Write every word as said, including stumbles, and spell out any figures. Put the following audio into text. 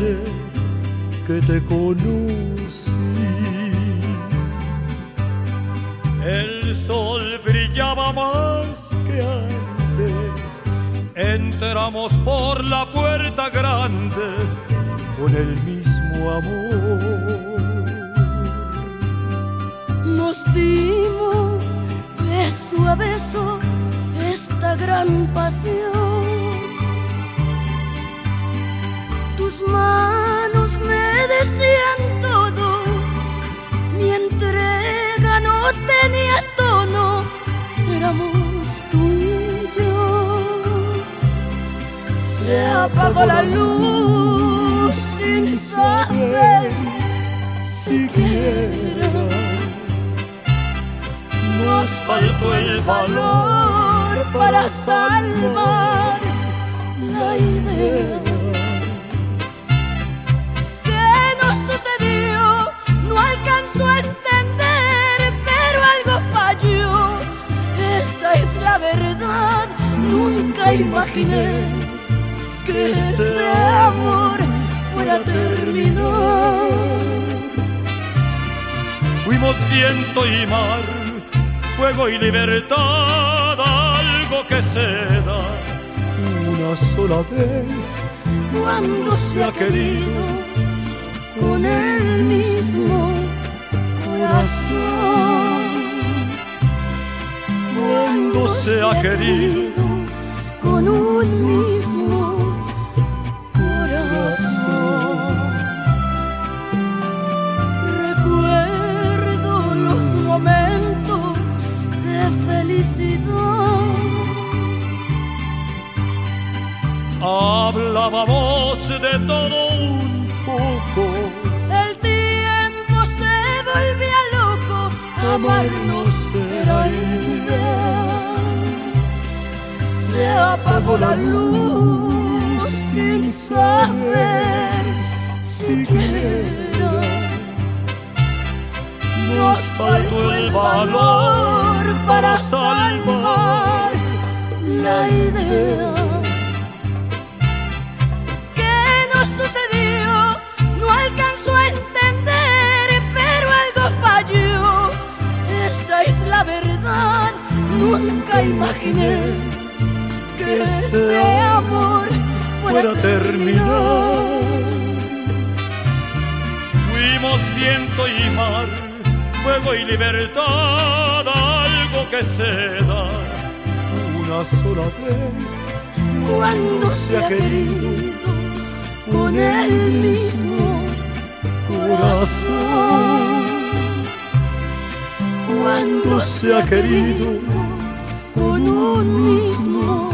noche que te conocí. El sol brillaba más que antes, entramos por la puerta grande con el mismo amor. Nos dimos beso a beso esta gran pasión. Tus manos me decían todo, mi entrega no tenía tono, éramos tú y yo. Se apagó la luz sin saber siquiera. Nos faltó el valor para salvar la idea. ¿Qué nos sucedió? No alcanzó a entender, pero algo falló. Esa es la verdad. Nunca imaginé que este amor fuera a terminar. Fuimos viento y mar, fuego y libertad, algo que se da una sola vez cuando se ha querido con el mismo corazón. Cuando se ha querido con un mismo corazón. Recuerdo los momentos de felicidad. Hablábamos de todo un poco. El tiempo se volvía loco, amarnos era ideal. Se apagó la luz sin saber siquiera. Nos faltó el valor para salvar la idea. ¿Qué nos sucedió? No alcanzó a entender, pero algo falló. Esa es la verdad. Nunca imaginé que este amor fuera a terminar. Fuimos viento y mar, fuego y libertad, algo que se da una sola vez cuando se ha querido con el mismo corazón. Cuando se ha querido con un mismo